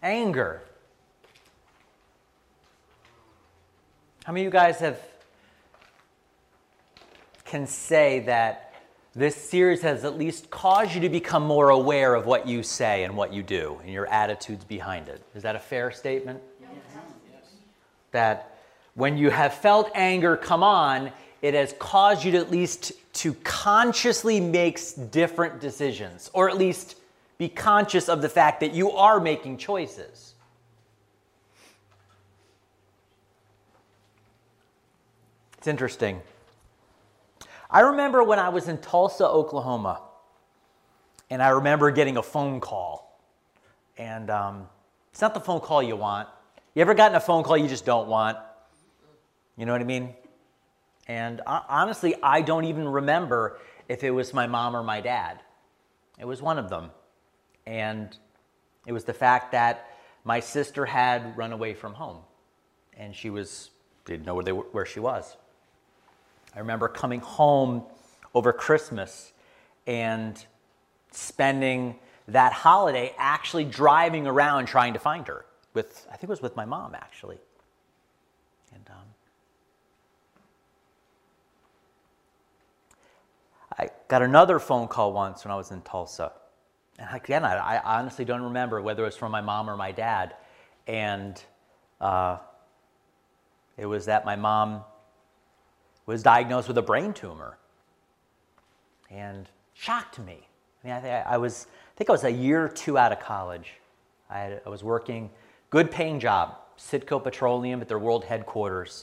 Anger. How many of you guys can say that this series has at least caused you to become more aware of what you say and what you do and your attitudes behind it? Is that a fair statement? Yes. That when you have felt anger come on, it has caused you to at least to consciously make different decisions, or at least be conscious of the fact that you are making choices. It's interesting. I remember when I was in Tulsa, Oklahoma, and I remember getting a phone call. And it's not the phone call you want. You ever gotten a phone call you just don't want? You know what I mean? And honestly, I don't even remember if it was my mom or my dad. It was one of them. And it was the fact that my sister had run away from home. And she didn't know where she was. I remember coming home over Christmas and spending that holiday actually driving around trying to find her. I think it was with my mom, actually. And I got another phone call once when I was in Tulsa. And again, I honestly don't remember whether it was from my mom or my dad. And it was that my mom was diagnosed with a brain tumor. And shocked me. I mean, I think I was a year or two out of college. I was working, good paying job, Citgo Petroleum at their world headquarters,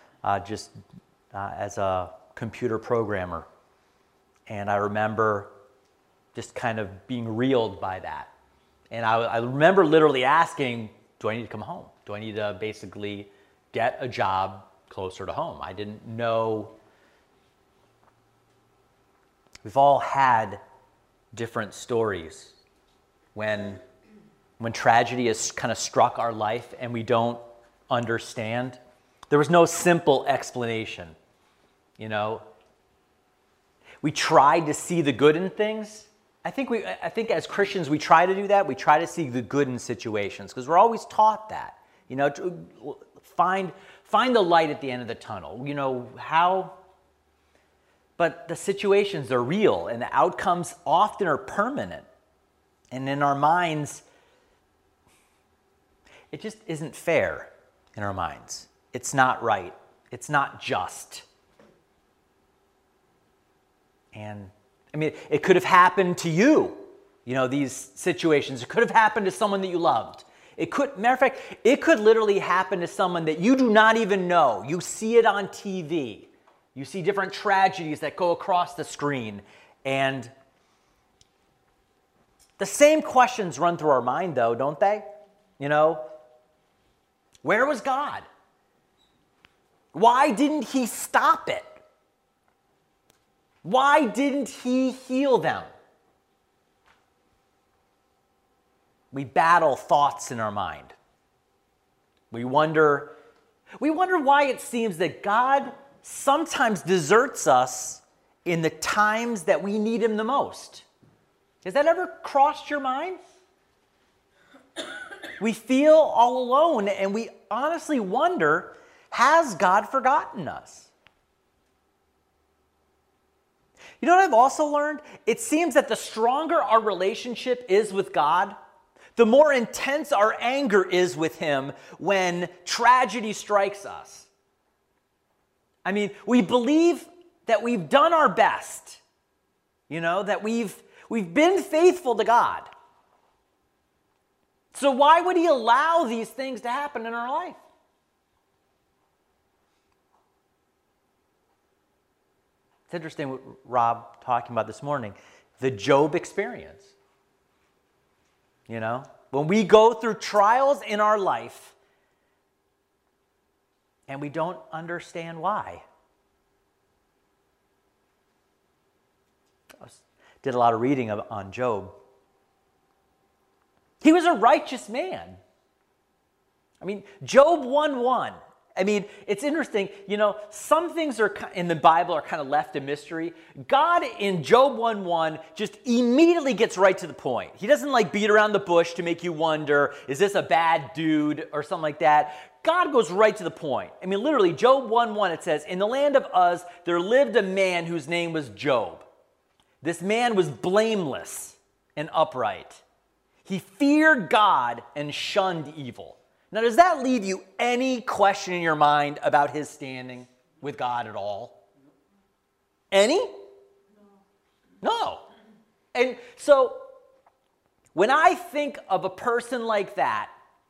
as a computer programmer. And I remember just kind of being reeled by that. And I remember literally asking, do I need to come home? Do I need to basically get a job closer to home? I didn't know. We've all had different stories when tragedy has kind of struck our life and we don't understand. There was no simple explanation, you know. We tried to see the good in things. I think as Christians we try to do that. We try to see the good in situations because we're always taught that, you know, to find the light at the end of the tunnel. You know how. But the situations are real and the outcomes often are permanent. And in our minds, it just isn't fair in our minds. It's not right. It's not just. And I mean, it could have happened to you, you know, these situations. It could have happened to someone that you loved. Matter of fact, it could literally happen to someone that you do not even know. You see it on TV. You see different tragedies that go across the screen. And the same questions run through our mind, though, don't they? You know, where was God? Why didn't he stop it? Why didn't he heal them? We battle thoughts in our mind. We wonder why it seems that God sometimes deserts us in the times that we need him the most. Has that ever crossed your mind? We feel all alone and we honestly wonder, has God forgotten us? You know what I've also learned? It seems that the stronger our relationship is with God, the more intense our anger is with him when tragedy strikes us. I mean, we believe that we've done our best, you know, that we've been faithful to God. So why would he allow these things to happen in our life? It's interesting what Rob talking about this morning, the Job experience. You know, when we go through trials in our life and we don't understand why. I did a lot of reading on Job. He was a righteous man. I mean, Job 1:1 I mean, it's interesting, some things are in the Bible are kind of left a mystery. God in Job 1:1 just immediately gets right to the point. He doesn't like beat around the bush to make you wonder, is this a bad dude or something like that? God goes right to the point. I mean, literally, Job 1:1, it says, in the land of Uz, there lived a man whose name was Job. This man was blameless and upright. He feared God and shunned evil. Now, does that leave you any question in your mind about his standing with God at all? Any? No. And so, when I think of a person like that,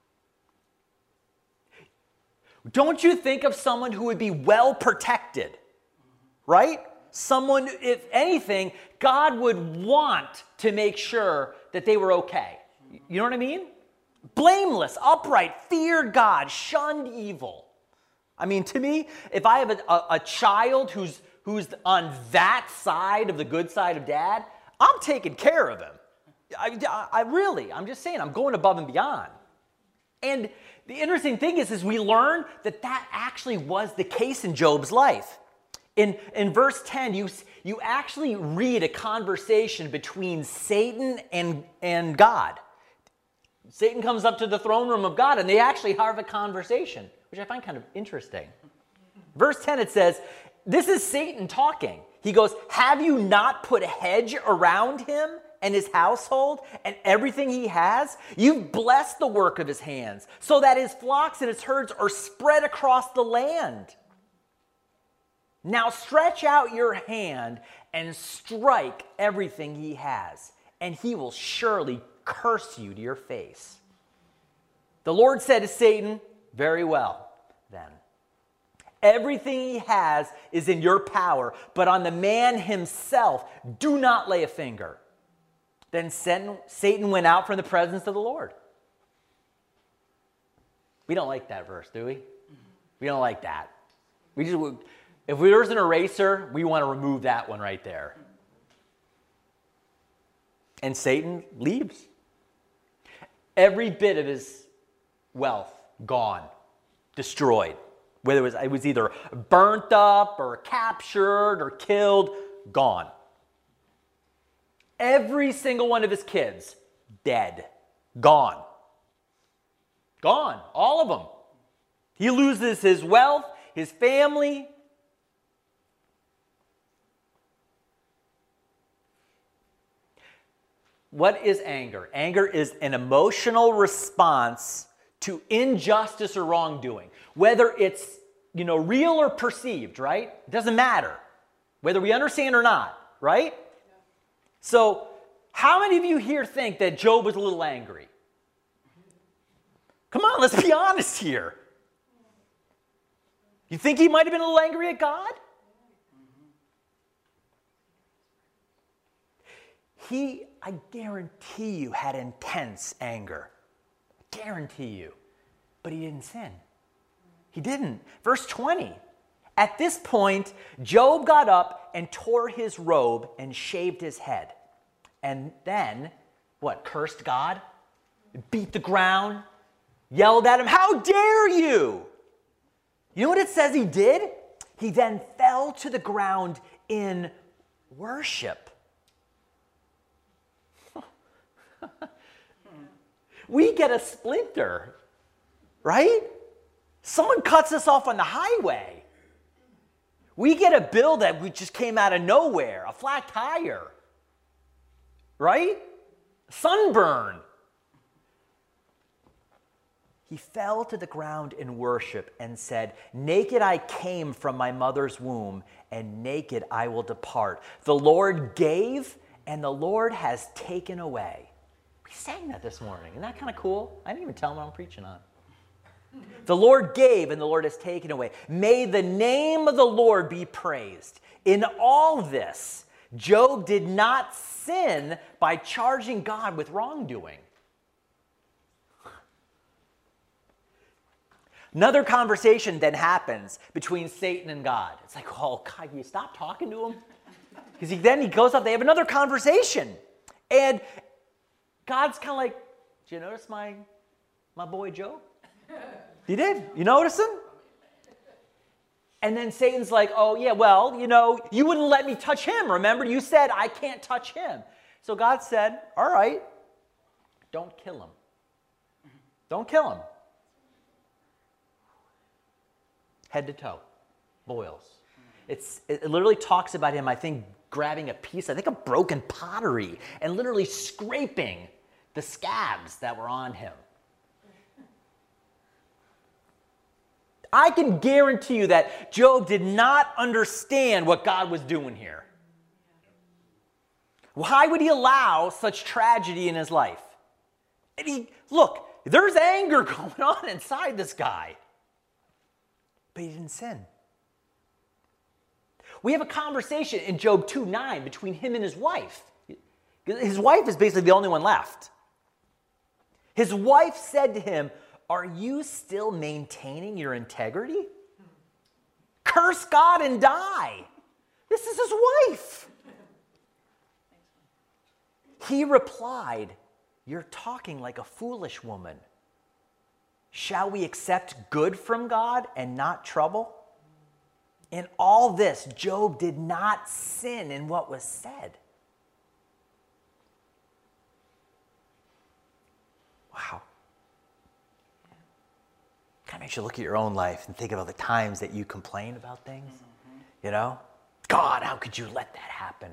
don't you think of someone who would be well protected, right? Someone, if anything, God would want to make sure that they were okay. You know what I mean? Blameless, upright, feared God, shunned evil. I mean, to me, if I have a child who's on that side of the good side of dad, I'm taking care of him. I'm just saying, I'm going above and beyond. And the interesting thing is we learn that actually was the case in Job's life. In verse 10, you actually read a conversation between Satan and God. Satan comes up to the throne room of God, and they actually have a conversation, which I find kind of interesting. Verse 10, it says, this is Satan talking. He goes, have you not put a hedge around him and his household and everything he has? You've blessed the work of his hands, so that his flocks and his herds are spread across the land. Now stretch out your hand and strike everything he has, and he will surely curse you to your face. The Lord said to Satan, very well, then. Everything he has is in your power, but on the man himself, do not lay a finger. Then Satan went out from the presence of the Lord. We don't like that verse, do we? We don't like that. If there's an eraser, we want to remove that one right there. And Satan leaves. Every bit of his wealth gone, destroyed. Whether it was either burnt up or captured or killed, gone. Every single one of his kids, dead, gone. Gone, all of them. He loses his wealth, his family. What is anger? Anger is an emotional response to injustice or wrongdoing. Whether it's, real or perceived, right? It doesn't matter. Whether we understand or not, right? Yeah. So, how many of you here think that Job was a little angry? Come on, let's be honest here. You think he might have been a little angry at God? He, I guarantee you, had intense anger. Guarantee you. But he didn't sin. He didn't. Verse 20. At this point, Job got up and tore his robe and shaved his head. And then, cursed God? Beat the ground? Yelled at him, how dare you? You know what it says he did? He then fell to the ground in worship. We get a splinter, right? Someone cuts us off on the highway. We get a bill that we just came out of nowhere, a flat tire, right? Sunburn. He fell to the ground in worship and said, naked I came from my mother's womb, and naked I will depart. The Lord gave, and the Lord has taken away. We sang that this morning. Isn't that kind of cool? I didn't even tell him what I'm preaching on. The Lord gave, and the Lord has taken away. May the name of the Lord be praised. In all this, Job did not sin by charging God with wrongdoing. Another conversation then happens between Satan and God. It's like, oh, God, can you stop talking to him? Because then he goes up, they have another conversation. And God's kind of like, did you notice my boy Job? You did? You notice him? And then Satan's like, oh, yeah, well, you wouldn't let me touch him. Remember, you said I can't touch him. So God said, all right, don't kill him. Don't kill him. Head to toe, boils. It literally talks about him, I think, grabbing a piece, I think, of broken pottery and literally scraping the scabs that were on him. I can guarantee you that Job did not understand what God was doing here. Why would he allow such tragedy in his life? And look, there's anger going on inside this guy. But he didn't sin. We have a conversation in Job 2:9 between him and his wife. His wife is basically the only one left. His wife said to him, are you still maintaining your integrity? Curse God and die. This is his wife. He replied, you're talking like a foolish woman. Shall we accept good from God and not trouble? In all this, Job did not sin in what was said. Wow. Kind of makes you look at your own life and think about the times that you complain about things. God, how could you let that happen?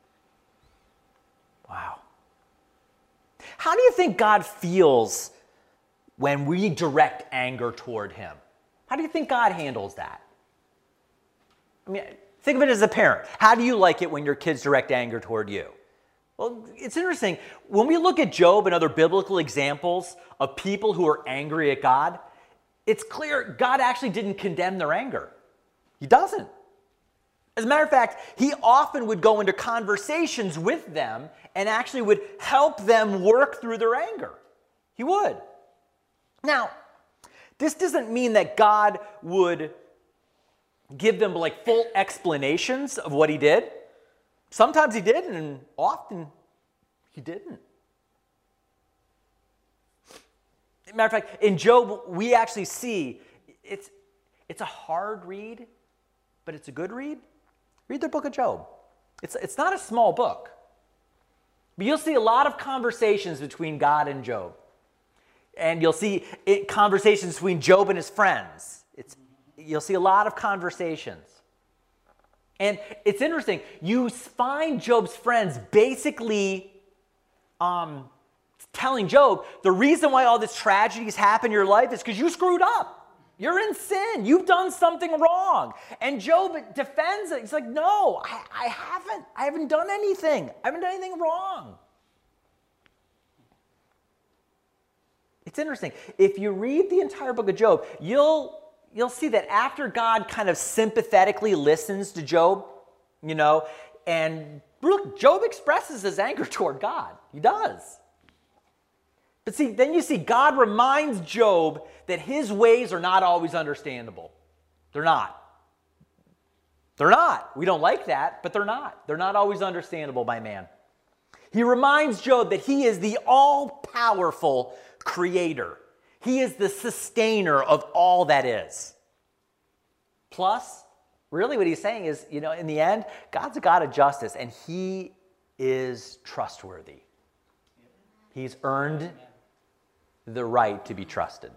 Wow. How do you think God feels when we direct anger toward him? How do you think God handles that? I mean, think of it as a parent. How do you like it when your kids direct anger toward you? Well, it's interesting. When we look at Job and other biblical examples of people who are angry at God, it's clear God actually didn't condemn their anger. He doesn't. As a matter of fact, he often would go into conversations with them and actually would help them work through their anger. He would. Now, this doesn't mean that God would give them like full explanations of what he did. Sometimes he did, and often he didn't. Matter of fact, in Job, we actually see it's a hard read, but it's a good read. Read the book of Job. It's not a small book, but you'll see a lot of conversations between God and Job. And you'll see conversations between Job and his friends. You'll see a lot of conversations. And it's interesting. You find Job's friends basically telling Job, the reason why all this tragedies happen in your life is because you screwed up. You're in sin. You've done something wrong. And Job defends it. He's like, no, I haven't. I haven't done anything. I haven't done anything wrong. It's interesting. If you read the entire book of Job, you'll see that after God kind of sympathetically listens to Job, and look, Job expresses his anger toward God. He does. But see, then you see God reminds Job that his ways are not always understandable. They're not. They're not. We don't like that, but they're not. They're not always understandable by man. He reminds Job that he is the all-powerful creator. He is the sustainer of all that is. Plus, really what he's saying is, in the end, God's a God of justice, and he is trustworthy. He's earned the right to be trusted.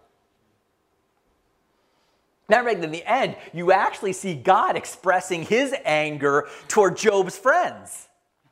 Now, right in the end, you actually see God expressing his anger toward Job's friends.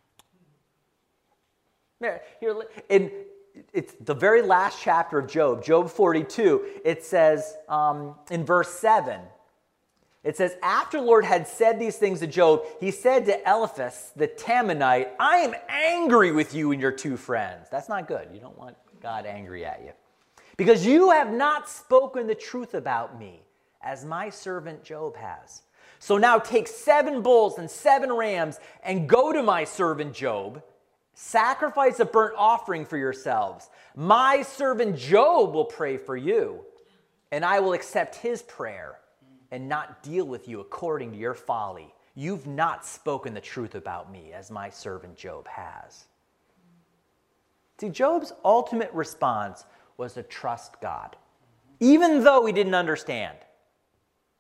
Here, it's the very last chapter of Job, Job 42. It says in verse 7, it says, after the Lord had said these things to Job, he said to Eliphaz the Temanite, I am angry with you and your two friends. That's not good. You don't want God angry at you. Because you have not spoken the truth about me, as my servant Job has. So now take 7 bulls and 7 rams and go to my servant Job. Sacrifice a burnt offering for yourselves. My servant Job will pray for you, and I will accept his prayer and not deal with you according to your folly. You've not spoken the truth about me, as my servant Job has. See, Job's ultimate response was to trust God, even though he didn't understand.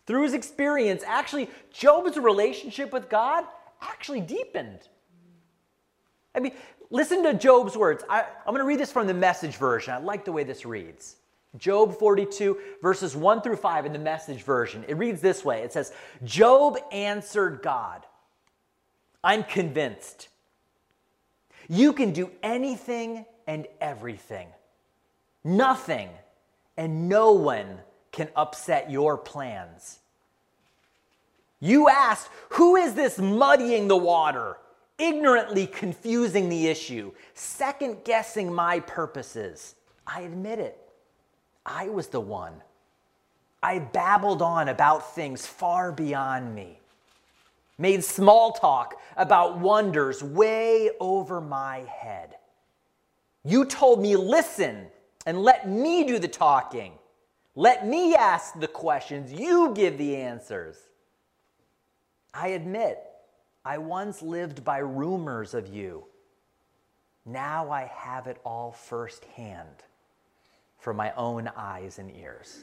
through his experience, actually, Job's relationship with God actually deepened. I mean, listen to Job's words. I'm going to read this from the Message version. I like the way this reads. Job 42, verses 1 through 5 in the Message version. It reads this way. It says, Job answered God, I'm convinced you can do anything and everything. Nothing and no one can upset your plans. You asked, who is this muddying the water, ignorantly confusing the issue, second-guessing my purposes? I admit it. I was the one. I babbled on about things far beyond me, made small talk about wonders way over my head. You told me, listen, and let me do the talking. Let me ask the questions. You give the answers. I admit, I once lived by rumors of you. Now I have it all firsthand from my own eyes and ears.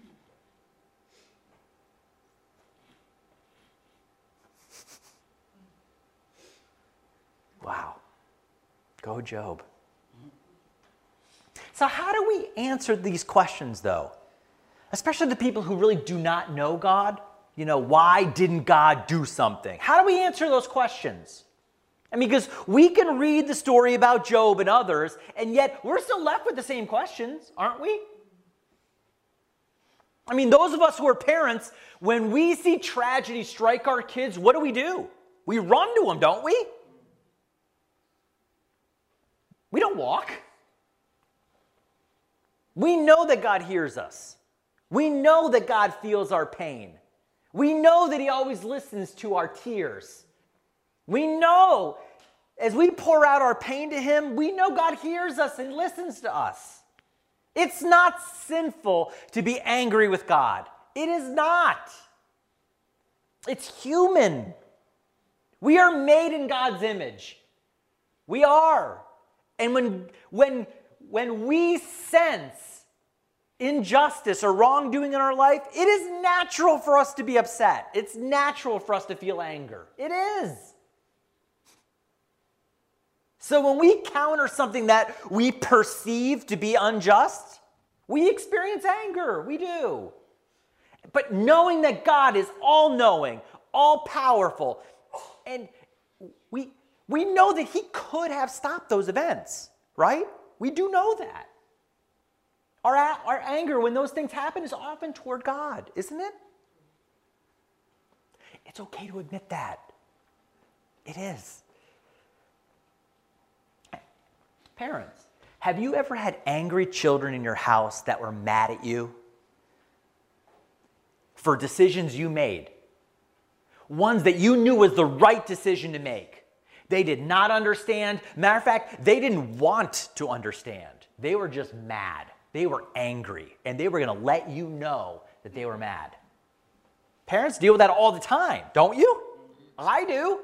Wow. Go Job. So how do we answer these questions, though? Especially the people who really do not know God. You know, why didn't God do something? How do we answer those questions? I mean, because we can read the story about Job and others, and yet we're still left with the same questions, aren't we? I mean, those of us who are parents, when we see tragedy strike our kids, what do? We run to them, don't we? We don't walk. We know that God hears us. We know that God feels our pain. We know that he always listens to our tears. We know as we pour out our pain to him, we know God hears us and listens to us. It's not sinful to be angry with God. It is not. It's human. We are made in God's image. We are. And when we sense injustice or wrongdoing in our life, it is natural for us to be upset. It's natural for us to feel anger. It is. So when we counter something that we perceive to be unjust, we experience anger. We do. But knowing that God is all-knowing, all-powerful, and we know that he could have stopped those events, right? We do know that. Our anger when those things happen is often toward God, isn't it? It's okay to admit that. It is. Parents, have you ever had angry children in your house that were mad at you for decisions you made? Ones that you knew was the right decision to make. They did not understand. Matter of fact, they didn't want to understand. They were just mad. They were angry, and they were going to let you know that they were mad. Parents deal with that all the time, don't you? I do.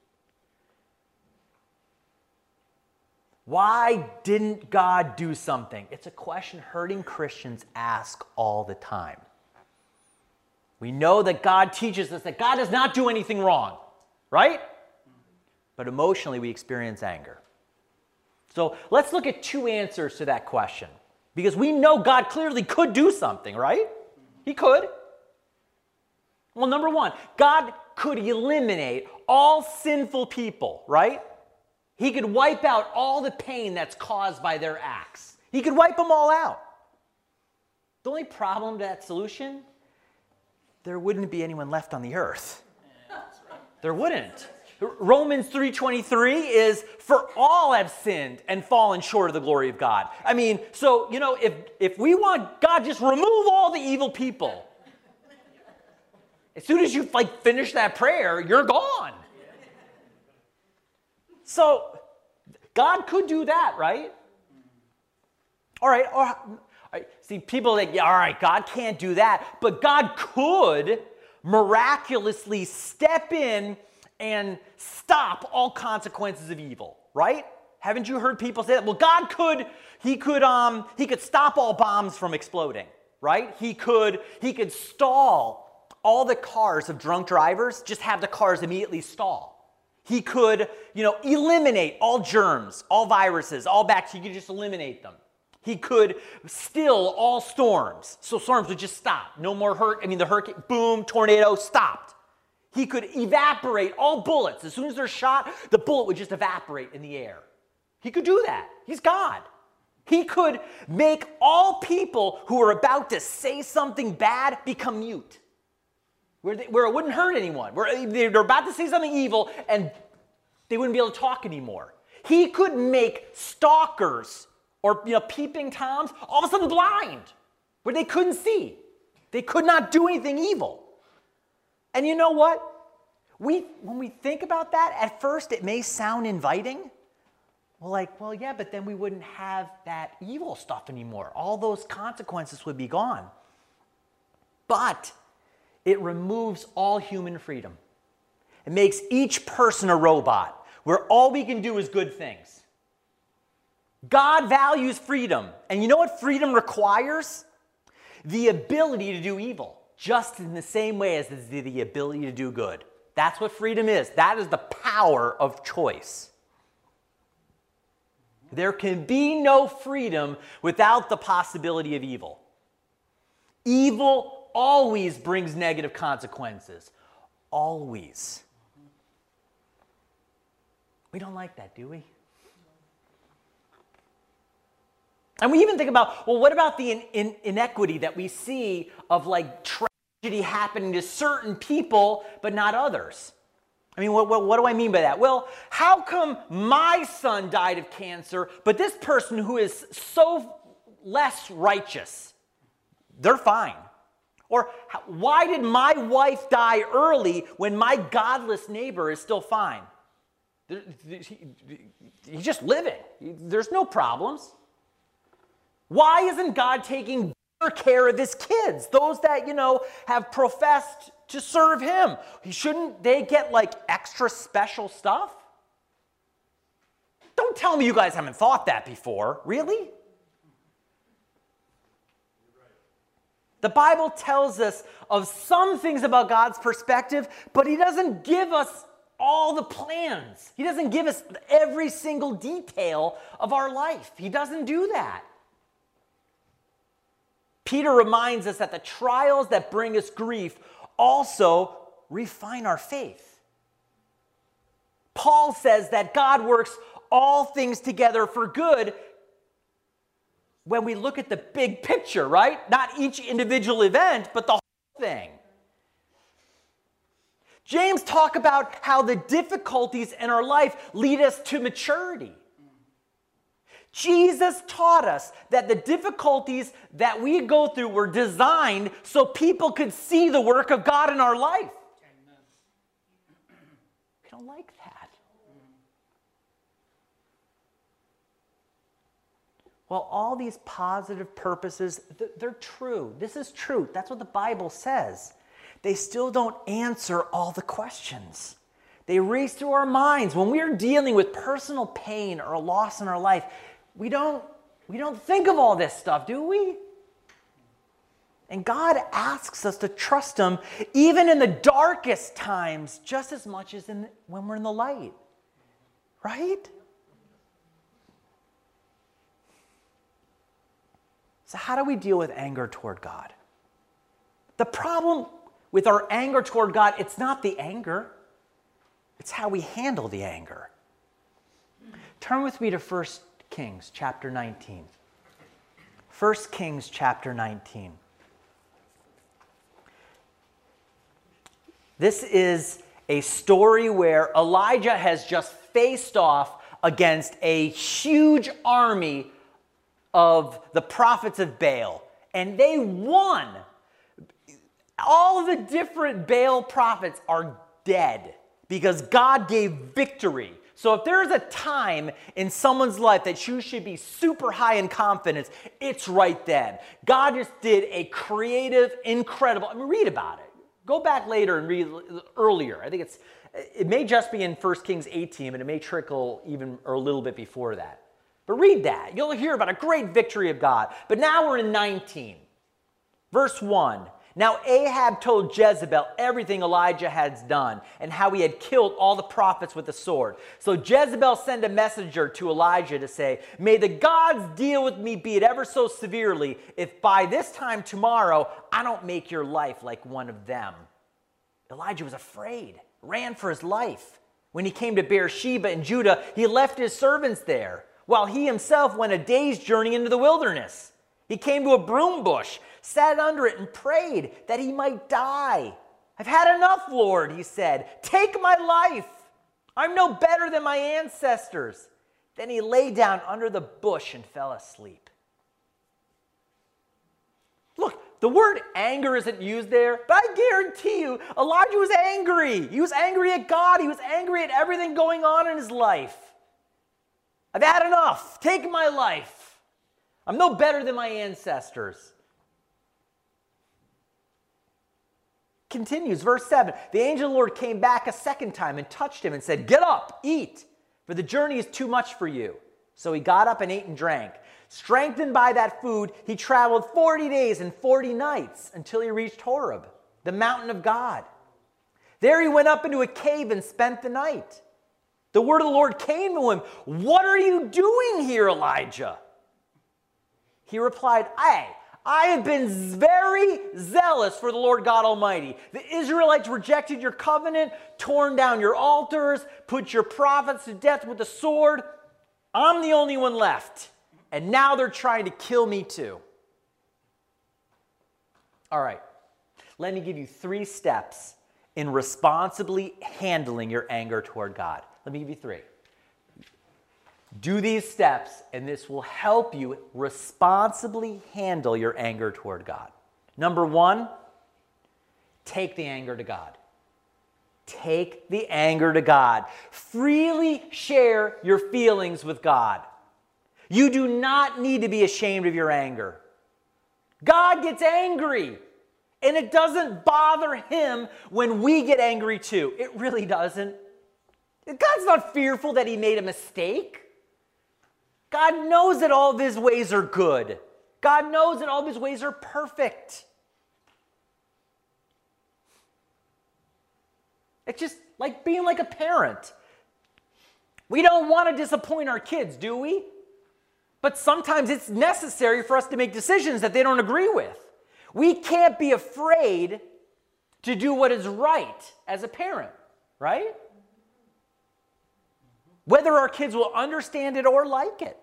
Why didn't God do something? It's a question hurting Christians ask all the time. We know that God teaches us that God does not do anything wrong, right? But emotionally, we experience anger. So let's look at two answers to that question. Because we know God clearly could do something, right? He could. Well, number one, God could eliminate all sinful people, right? He could wipe out all the pain that's caused by their acts. He could wipe them all out. The only problem to that solution, there wouldn't be anyone left on the earth. There wouldn't. Romans 3:23 is, for all have sinned and fallen short of the glory of God. I mean, so, you know, if we want God, just remove all the evil people. As soon as you finish that prayer, you're gone. So God could do that, right? All right. See, people think, yeah, all right, God can't do that. But God could miraculously step in and stop all consequences of evil, right? Haven't you heard people say that? Well, God could, he could stop all bombs from exploding, right? He could stall all the cars of drunk drivers, just have the cars immediately stall. He could, eliminate all germs, all viruses, all bacteria. He could just eliminate them. He could still all storms. So storms would just stop. No more the hurricane, boom, tornado, stopped. He could evaporate all bullets. As soon as they're shot, the bullet would just evaporate in the air. He could do that. He's God. He could make all people who are about to say something bad become mute. Where it wouldn't hurt anyone. Where they're about to say something evil and they wouldn't be able to talk anymore. He could make stalkers or peeping Toms all of a sudden blind, where they couldn't see. They could not do anything evil. And you know what? When we think about that, at first it may sound inviting. Well, yeah, but then we wouldn't have that evil stuff anymore. All those consequences would be gone. But it removes all human freedom. It makes each person a robot, where all we can do is good things. God values freedom. And you know what freedom requires? The ability to do evil, just in the same way as the ability to do good. That's what freedom is. That is the power of choice. There can be no freedom without the possibility of evil. Evil always brings negative consequences. Always. We don't like that, do we? And we even think about, what about the inequity that we see of tragedy happening to certain people but not others? I mean, what do I mean by that? Well, how come my son died of cancer, but this person who is so less righteous, they're fine? Or why did my wife die early when my godless neighbor is still fine? He's just living. There's no problems. Why isn't God taking better care of his kids? Those that, have professed to serve him. Shouldn't they get extra special stuff? Don't tell me you guys haven't thought that before. Really? The Bible tells us of some things about God's perspective, but he doesn't give us all the plans. He doesn't give us every single detail of our life. He doesn't do that. Peter reminds us that the trials that bring us grief also refine our faith. Paul says that God works all things together for good when we look at the big picture, right? Not each individual event, but the whole thing. James talks about how the difficulties in our life lead us to maturity. Jesus taught us that the difficulties that we go through were designed so people could see the work of God in our life. We don't like that. Well, all these positive purposes, they're true. This is truth. That's what the Bible says. They still don't answer all the questions. They race through our minds. When we're dealing with personal pain or a loss in our life, we don't think of all this stuff, do we? And God asks us to trust him even in the darkest times just as much as when we're in the light. Right? So how do we deal with anger toward God? The problem with our anger toward God, it's not the anger. It's how we handle the anger. Turn with me to 1 Kings chapter 19. 1 Kings chapter 19. This is a story where Elijah has just faced off against a huge army of the prophets of Baal, and they won. All of the different Baal prophets are dead because God gave victory. So if there's a time in someone's life that you should be super high in confidence, it's right then. God just did a creative, incredible, read about it. Go back later and read earlier. I think it may just be in 1 Kings 18, but it may trickle even a little bit before that. But read that. You'll hear about a great victory of God. But now we're in 19. Verse 1. Now Ahab told Jezebel everything Elijah had done and how he had killed all the prophets with the sword. So Jezebel sent a messenger to Elijah to say, "May the gods deal with me, be it ever so severely, if by this time tomorrow I don't make your life like one of them." Elijah was afraid, ran for his life. When he came to Beersheba in Judah, he left his servants there, while he himself went a day's journey into the wilderness. He came to a broom bush, sat under it, and prayed that he might die. "I've had enough, Lord," he said. "Take my life. I'm no better than my ancestors." Then he lay down under the bush and fell asleep. Look, the word anger isn't used there, but I guarantee you, Elijah was angry. He was angry at God. He was angry at everything going on in his life. "I've had enough. Take my life. I'm no better than my ancestors." Continues, verse 7. The angel of the Lord came back a second time and touched him and said, "Get up, eat, for the journey is too much for you." So he got up and ate and drank. Strengthened by that food, he traveled 40 days and 40 nights until he reached Horeb, the mountain of God. There he went up into a cave and spent the night. The word of the Lord came to him. "What are you doing here, Elijah?" He replied, I have been very zealous for the Lord God Almighty. The Israelites rejected your covenant, torn down your altars, put your prophets to death with the sword. I'm the only one left, and now they're trying to kill me too. All right, let me give you 3 steps in responsibly handling your anger toward God. Let me give you 3. Do these steps, and this will help you responsibly handle your anger toward God. Number 1, take the anger to God. Take the anger to God. Freely share your feelings with God. You do not need to be ashamed of your anger. God gets angry, and it doesn't bother him when we get angry too. It really doesn't. God's not fearful that he made a mistake. God knows that all of his ways are good. God knows that all of his ways are perfect. It's just like being like a parent. We don't want to disappoint our kids, do we? But sometimes it's necessary for us to make decisions that they don't agree with. We can't be afraid to do what is right as a parent, right? Whether our kids will understand it or like it.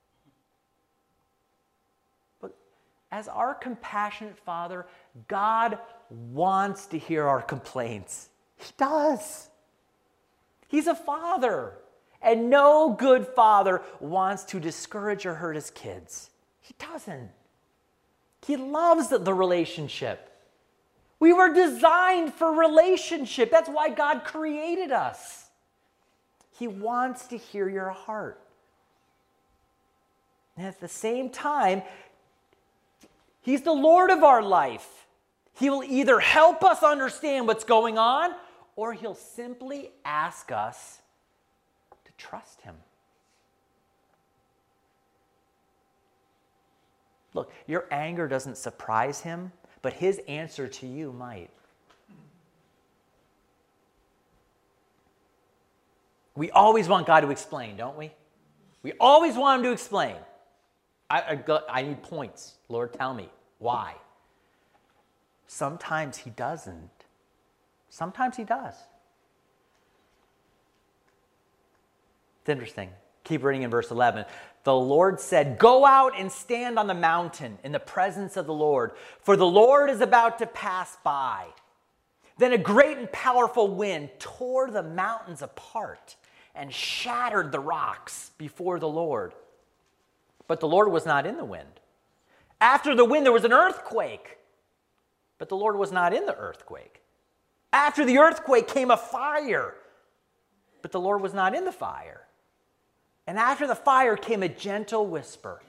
But as our compassionate Father, God wants to hear our complaints. He does. He's a father. And no good father wants to discourage or hurt his kids. He doesn't. He loves the relationship. We were designed for relationship. That's why God created us. He wants to hear your heart. And at the same time, he's the Lord of our life. He will either help us understand what's going on, or he'll simply ask us to trust him. Look, your anger doesn't surprise him, but his answer to you might. We always want God to explain, don't we? We always want him to explain. I need points. Lord, tell me. Why? Sometimes he doesn't. Sometimes he does. It's interesting. Keep reading in verse 11. The Lord said, "Go out and stand on the mountain in the presence of the Lord, for the Lord is about to pass by." Then a great and powerful wind tore the mountains apart and shattered the rocks before the Lord. But the Lord was not in the wind. After the wind, there was an earthquake, but the Lord was not in the earthquake. After the earthquake came a fire, but the Lord was not in the fire. And after the fire came a gentle whisper.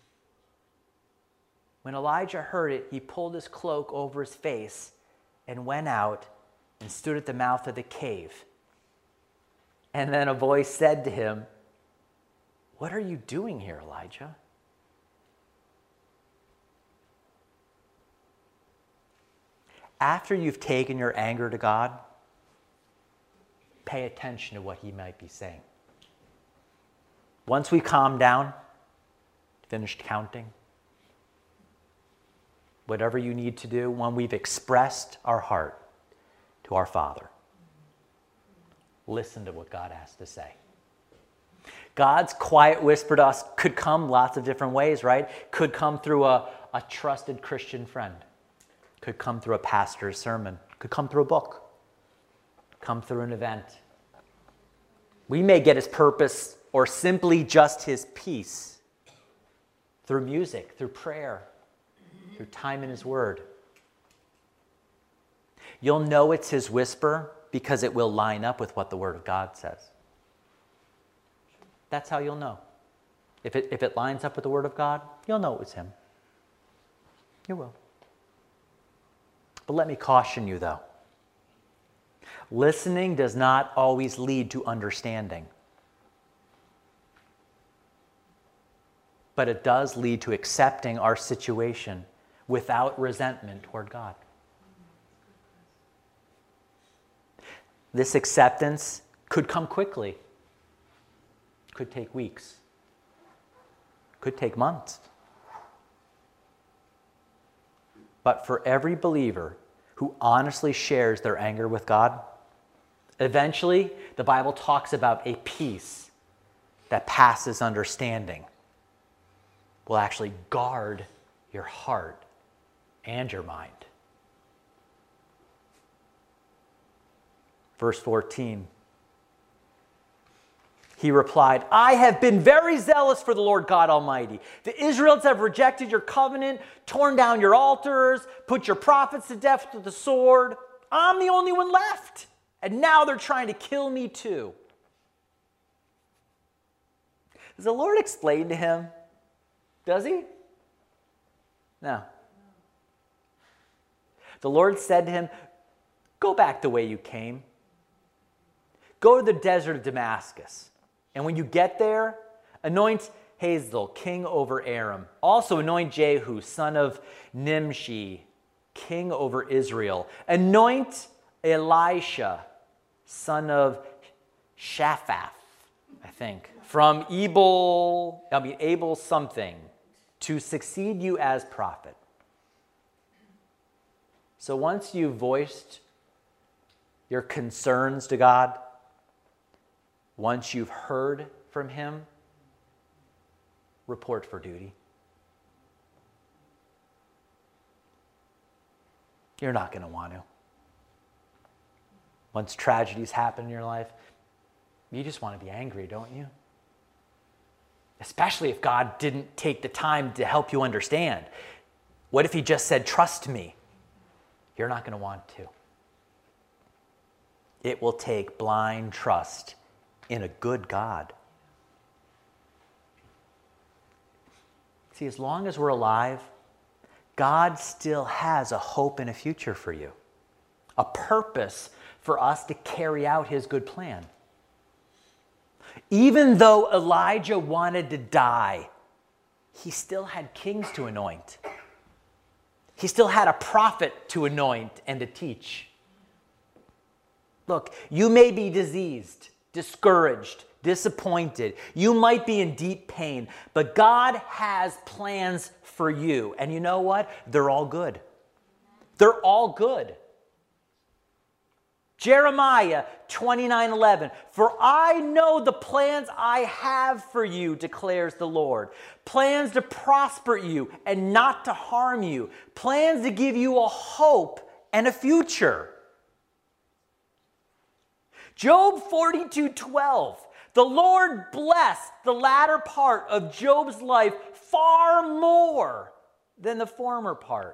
When Elijah heard it, he pulled his cloak over his face and went out and stood at the mouth of the cave. And then a voice said to him, "What are you doing here, Elijah?" after you've taken your anger to God, pay attention to what he might be saying. Once we calm down, finished counting, whatever you need to do, when we've expressed our heart to our Father, listen to what God has to say. God's quiet whisper to us could come lots of different ways, right? Could come through a trusted Christian friend. Could come through a pastor's sermon. Could come through a book. Come through an event. We may get his purpose or simply just his peace through music, through prayer, through time in his word. You'll know it's his whisper because it will line up with what the word of God says. That's how you'll know. If it lines up with the word of God, you'll know it was him. You will. But let me caution you, though. Listening does not always lead to understanding. But it does lead to accepting our situation without resentment toward God. This acceptance could come quickly. Could take weeks. Could take months. But for every believer who honestly shares their anger with God, eventually the Bible talks about a peace that passes understanding will actually guard your heart and your mind. Verse 14. He replied, I have been very zealous for the Lord God Almighty. The Israelites have rejected your covenant, torn down your altars, put your prophets to death with the sword. I'm the only one left. And now they're trying to kill me too. Does the Lord explain to him? Does he? No. The Lord said to him, go back the way you came. Go to the desert of Damascus. And when you get there, anoint Hazael, king over Aram. Also anoint Jehu, son of Nimshi, king over Israel. Anoint Elisha, son of Shaphat, I think, from Abel something, to succeed you as prophet. So once you've voiced your concerns to God, once you've heard from him, report for duty. You're not going to want to. Once tragedies happen in your life, you just want to be angry, don't you? Especially if God didn't take the time to help you understand. What if he just said, trust me? You're not going to want to. It will take blind trust in a good God. See, as long as we're alive, God still has a hope and a future for you, a purpose for us to carry out his good plan. Even though Elijah wanted to die, he still had kings to anoint. He still had a prophet to anoint and to teach. Look, you may be diseased, discouraged, disappointed. You might be in deep pain, but God has plans for you. And you know what? They're all good. They're all good. Jeremiah 29:11, for I know the plans I have for you, declares the Lord. Plans to prosper you and not to harm you. Plans to give you a hope and a future. Job 42:12, the Lord blessed the latter part of Job's life far more than the former part.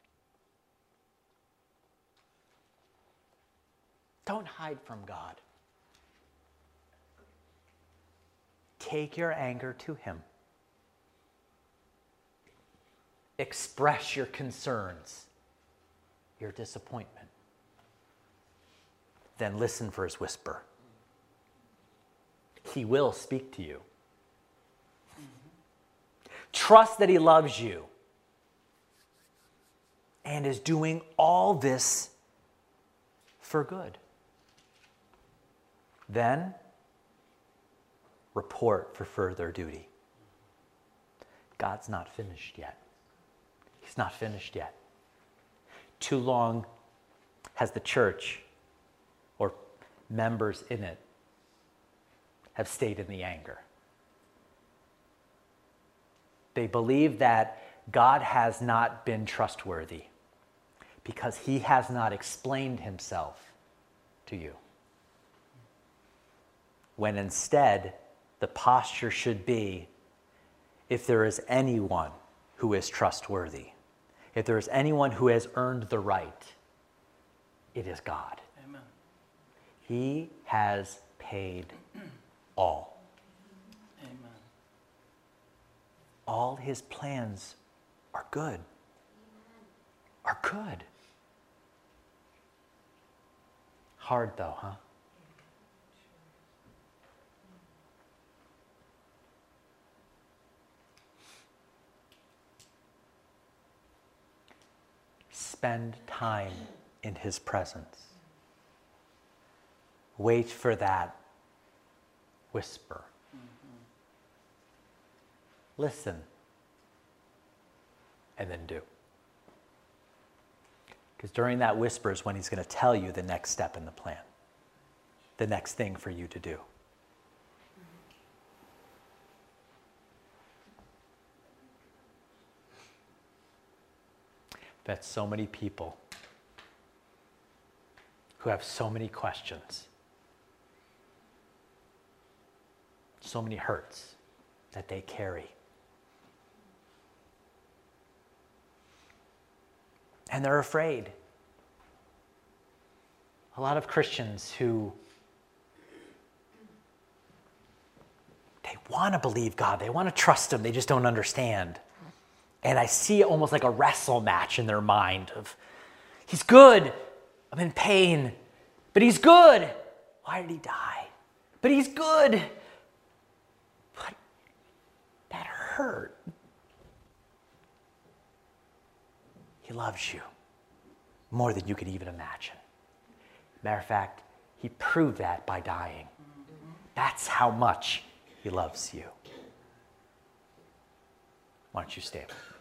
Don't hide from God. Take your anger to him. Express your concerns, your disappointment. Then listen for his whisper. He will speak to you. Trust that he loves you. and is doing all this for good. Then, report for further duty. God's not finished yet. He's not finished yet. Too long has the church or members in it have stayed in the anger. They believe that God has not been trustworthy because he has not explained himself to you. When instead, the posture should be, if there is anyone who is trustworthy, if there is anyone who has earned the right, it is God. Amen. He has paid all. Amen. All his plans are good. Are good. Hard though, huh? Spend time in his presence. Wait for that whisper. Listen. And then do. Because during that whisper is when he's going to tell you the next step in the plan. The next thing for you to do. That so many people who have so many questions, so many hurts that they carry. And they're afraid. A lot of Christians who they want to believe God, they want to trust him, they just don't understand. And I see it almost like a wrestle match in their mind of, he's good, I'm in pain, but he's good. Why did he die? But he's good. But that hurt. He loves you more than you could even imagine. Matter of fact, he proved that by dying. That's how much he loves you. Why don't you stand?